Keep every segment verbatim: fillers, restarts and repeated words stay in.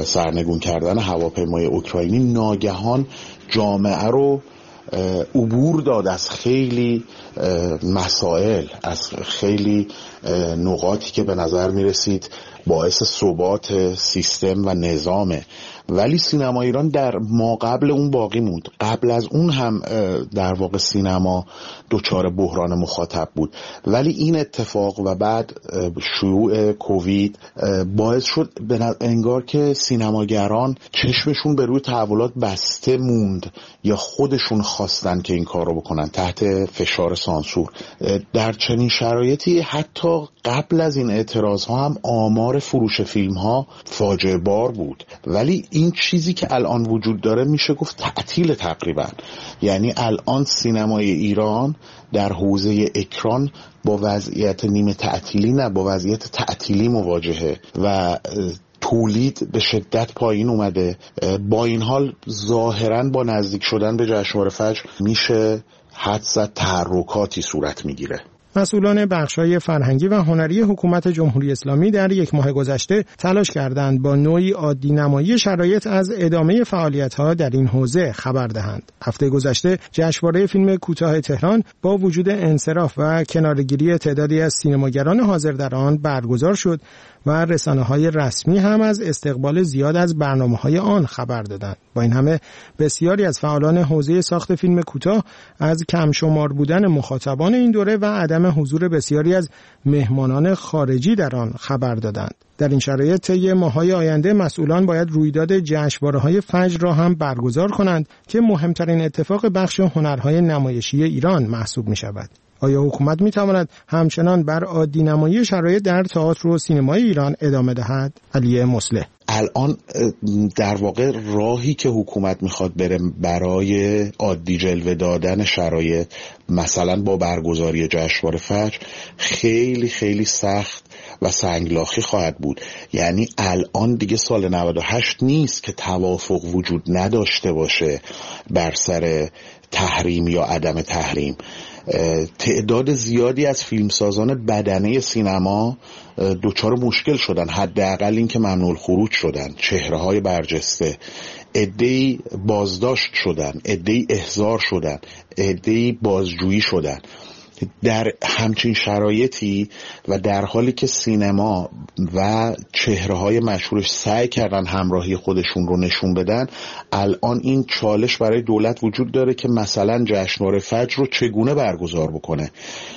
سرنگون کردن هواپیمای اوکراینی ناگهان جامعه رو عبور داد از خیلی مسائل، از خیلی نقاطی که به نظر می رسید باعث ثبات سیستم و نظامه، ولی سینما ایران در ما قبل اون باقی موند. قبل از اون هم در واقع سینما دچار بحران مخاطب بود، ولی این اتفاق و بعد شیوع کووید باعث شد انگار که سینماگران چشمشون به روی تحولات بسته موند یا خودشون خواستن که این کار رو بکنن تحت فشار سانسور. در چنین شرایطی حتی قبل از این اعتراض ها هم آمار فروش فیلم ها فاجعه بار بود، ولی این چیزی که الان وجود داره میشه گفت تعطیل تقریبا. یعنی الان سینمای ایران در حوزه اکران با وضعیت نیمه تعطیلی نه با وضعیت تعطیلی مواجهه و تولید به شدت پایین اومده. با این حال ظاهراً با نزدیک شدن به جشنواره فجر میشه حدس زد تحرکاتی صورت میگیره. مسئولان بخش‌های فرهنگی و هنری حکومت جمهوری اسلامی در یک ماه گذشته تلاش کردند با نوعی عادی نمایی شرایط از ادامه فعالیت‌ها در این حوزه خبر دهند. هفته گذشته جشنواره فیلم کوتاه تهران با وجود انصراف و کناره‌گیری تعدادی از سینماگران حاضر در آن برگزار شد و رسانه‌های رسمی هم از استقبال زیاد از برنامه‌های آن خبر دادند. با این همه بسیاری از فعالان حوزه ساخت فیلم کوتاه از کم شمار بودن مخاطبان این دوره و عدم حضور بسیاری از مهمانان خارجی در آن خبر دادند. در این شرایط طی ماه‌های آینده مسئولان باید رویداد جشنواره‌های فجر را هم برگزار کنند که مهمترین اتفاق بخش هنرهای نمایشی ایران محسوب می‌شود. آیا حکومت می‌تواند همچنان بر عادی نمایی شرایط در تئاتر و سینمای ایران ادامه دهد؟ علی مصلح: الان در واقع راهی که حکومت میخواد بره برای عادی جلوه دادن شرایط، مثلا با برگزاری جشنواره فجر، خیلی خیلی سخت و سنگلاخی خواهد بود. یعنی الان دیگه سال نود و هشت نیست که توافق وجود نداشته باشه بر سر تحریم یا عدم تحریم. تعداد زیادی از فیلمسازان بدنه سینما دچار مشکل شدن، حداقل این که ممنوع الخروج شدن، چهره‌های برجسته، عده‌ای بازداشت شدن، عده‌ای احضار شدن، عده‌ای بازجویی شدن. در همچین شرایطی و در حالی که سینما و چهره‌های مشهورش سعی کردن همراهی خودشون رو نشون بدن، الان این چالش برای دولت وجود داره که مثلا جشنواره فجر رو چگونه برگزار بکنه،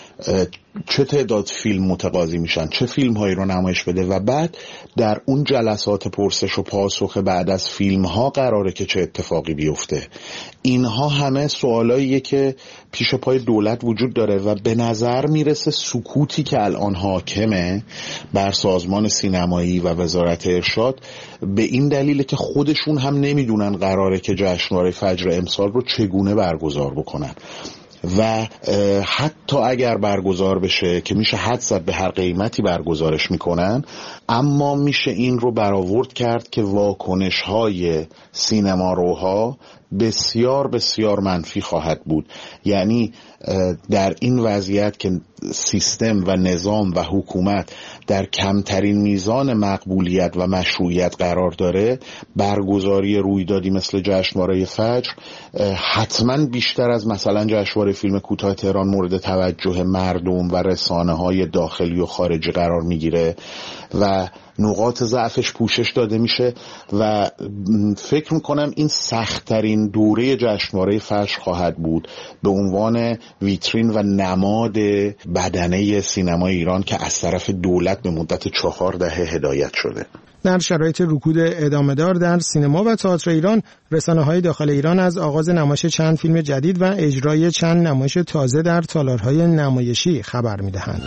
چه تعداد فیلم متقاضی میشن، چه فیلم هایی رو نمایش بده و بعد در اون جلسات پرسش و پاسخ بعد از فیلم ها قراره که چه اتفاقی بیفته. اینها همه سوالاییه که پیش پای دولت وجود داره و به نظر میرسه سکوتی که الان حاکمه بر سازمان سینمایی و وزارت ارشاد به این دلیله که خودشون هم نمیدونن قراره که جشنواره فجر امسال رو چگونه برگزار بکنن و حتی اگر برگزار بشه که میشه حدس زد به هر قیمتی برگزارش میکنن، اما میشه این رو برآورد کرد که واکنش های سینماروها بسیار بسیار منفی خواهد بود. یعنی در این وضعیت که سیستم و نظام و حکومت در کمترین میزان مقبولیت و مشروعیت قرار داره، برگزاری رویدادی مثل جشنواره فجر حتما بیشتر از مثلا جشنواره فیلم کوتاه تهران مورد توجه مردم و رسانه‌های داخلی و خارجی قرار میگیره و نقاط ضعفش پوشش داده میشه و فکر میکنم این سخت‌ترین دوره جشنواره فجر خواهد بود به عنوان ویترین و نماد بدنه سینمای ایران که از طرف دولت به مدت چهار دهه هدایت شده. در شرایط رکود ادامه‌دار در سینما و تئاتر ایران، رسانه‌های داخل ایران از آغاز نمایش چند فیلم جدید و اجرای چند نمایش تازه در تالارهای نمایشی خبر می‌دهند.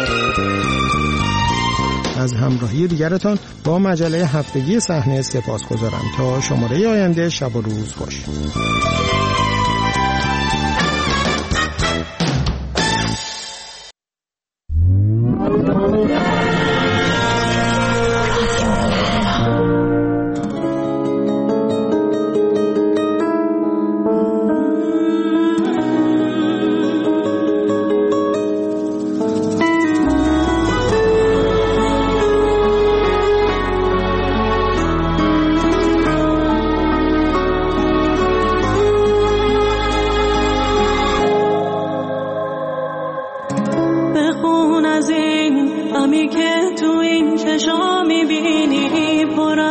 از همراهی دیگرتان با مجله هفتگی صحنه سپاسگزارم. تا شماره آینده، شب و روز خوش.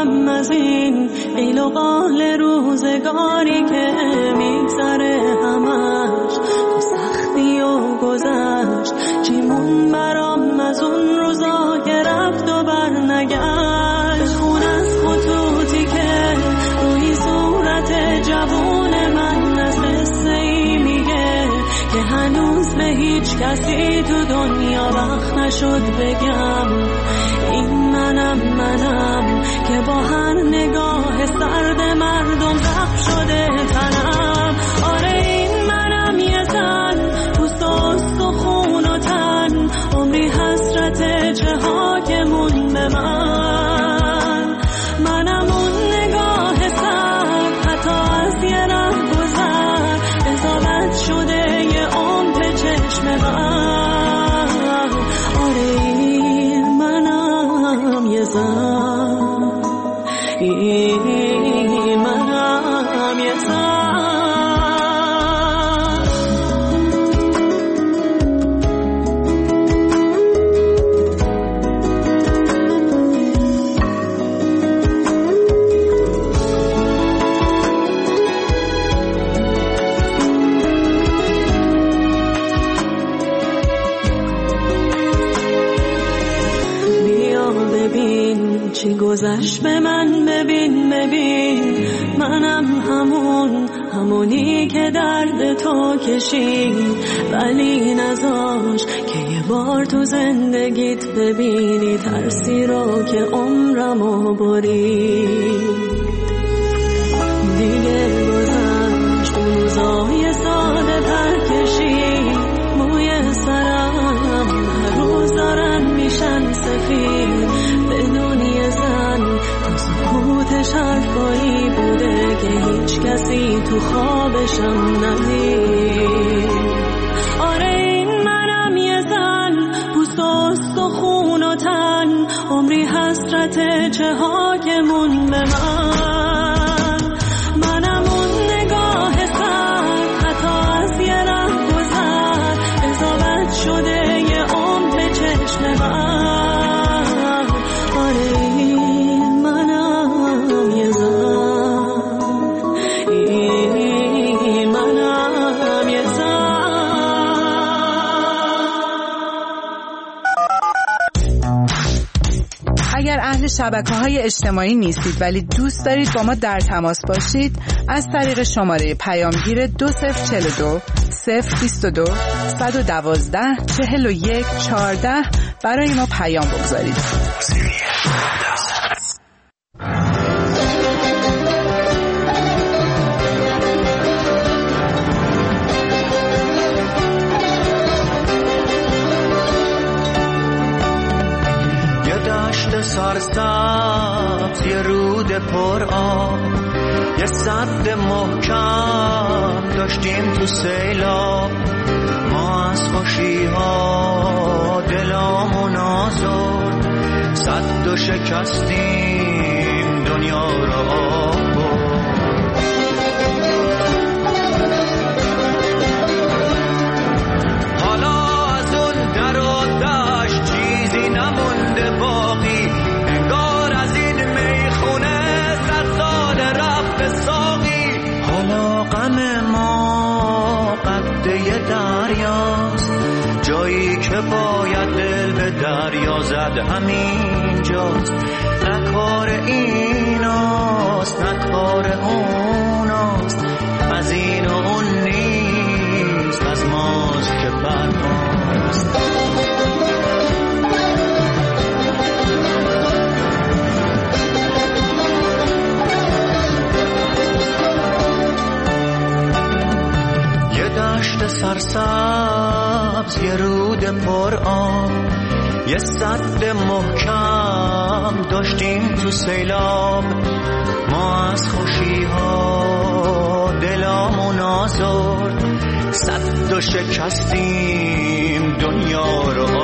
میگیرم از این قیل و قال روزگاری که میگذره همش تو سختی و گذشت. چیمون برام از اون روزا که رفت و برنگشت. خون از خطوطی که روی صورت جوون من از قصه ای میگه که هنوز به هیچ کسی تو دنیا وقت نشد بگم. این منم منم که با هر نگاه سرد مردم زخم شده تنم. آره این منم یه زن پوست و استخون و تن، عمری حسرت چه ها که مون به من. منم اون نگاه سرد حتی از یه ره گذر قضاوت شده یه عمر به چشم من. آره این منم یه زن، این منم یه زن. چی گذشت به من ببین ببین، منم همون همونی که درد تو کشید ولی نذاش که یه بار تو زندگیت ببینی ترسی رو که عمرمو برید. دیگه گذشت اون روزای ساده پر کشید، موی سرم هر روز دارن میشن سفید. بدون یه زن تو سکوتش حرفایی بوده که هیچ کسی تو خوابشم ندید. آره این منم یه زن پوست و استخون و تن، عمری حسرت چه ها که مون به من. منم اون نگاه سرد حتی از یه ره گذر قضاوت شده یه عمر به چشم من. اگر اهل شبکه‌های اجتماعی نیستید ولی دوست دارید با ما در تماس باشید، از طریق شماره پیامگیر دو صفر چهل و دو صفر بیست و دو صد و دوازده چهل و یک چهارده برای ما پیام بگذارید. سرسبز یه رود پر آب، یه سد محکم داشتیم تو سیلاب. ما از خوشی ها دلامون آزرد، سد و شکستیم دنیا رو آب برد. حالا از اون در و دشت چیزی نمونده باقی، انگار از این میخونه صد سال رفت ساقی. حالا غم ما قده دریاست، جایی که باید دل به دریا زد همین جاست. نه کار ایناست نه کار اوناست، از این و اون نیست، از ماست که بر ماست. یه دشت سرسبز یه رود پر آب، یه سد محکم داشتیم تو سیلاب. ما از خوشی ها دلامون آزرد، سد و شکستیم دنیا رو